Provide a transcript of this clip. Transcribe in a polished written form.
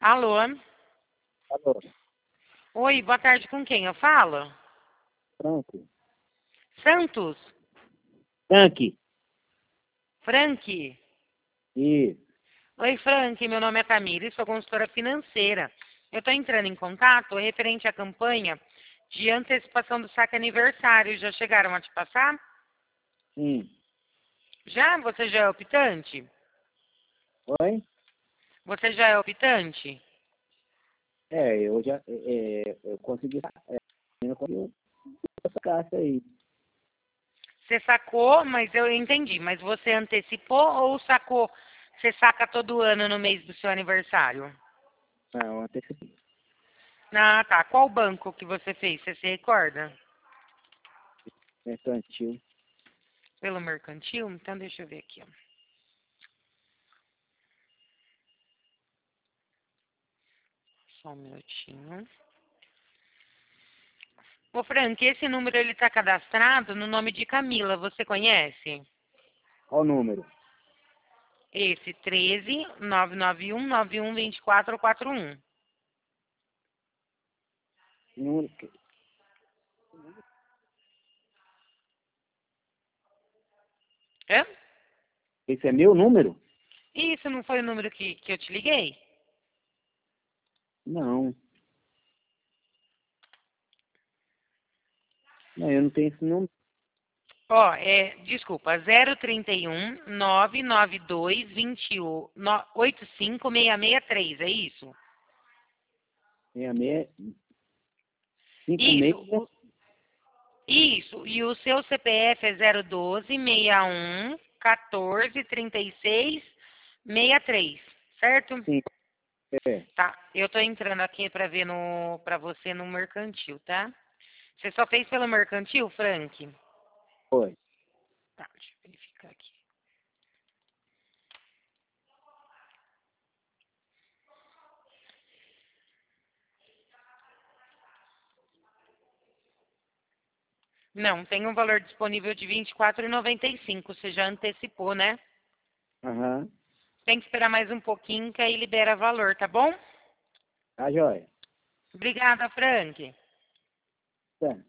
Alô? Alô, Oi, boa tarde, com quem eu falo? Frank. Santos? Frank. Frank? E Oi, Frank, meu nome é Camila, sou consultora financeira. Eu estou entrando em contato referente à campanha de antecipação do saque aniversário. Já chegaram a te passar? sim. Já? Você já é optante? Oi? Você já é optante? Eu já eu consegui, eu consegui essa caixa aí. Você sacou, mas eu entendi. Mas você antecipou ou sacou? Você saca todo ano no mês do seu aniversário? Não, antecipei. Ah, tá. Qual banco que você fez? Você se recorda? Mercantil. Pelo mercantil? Então deixa eu ver aqui, ó. Só um minutinho. Ô, Frank, esse número ele tá cadastrado no nome de Camila. Você conhece? Qual o número? Esse 13 991 91 2441. Número- É? Esse é meu número? Isso não foi o número que eu te liguei? Não. Não, eu não tenho esse número. Ó, desculpa, 031 992 21 85663, é isso? 66, 56, Isso, isso, e o seu CPF é 012 61 14 36 63, certo? sim. É, Tá, eu tô entrando aqui pra ver para você no mercantil, tá? Você só fez pelo mercantil, Frank? foi. Tá, deixa eu verificar aqui. Não, tem um valor disponível de R$ 24,95. Você já antecipou, né? Aham. Tem que esperar mais um pouquinho que aí libera valor, tá bom? Tá, joia. Obrigada, Frank. Tá.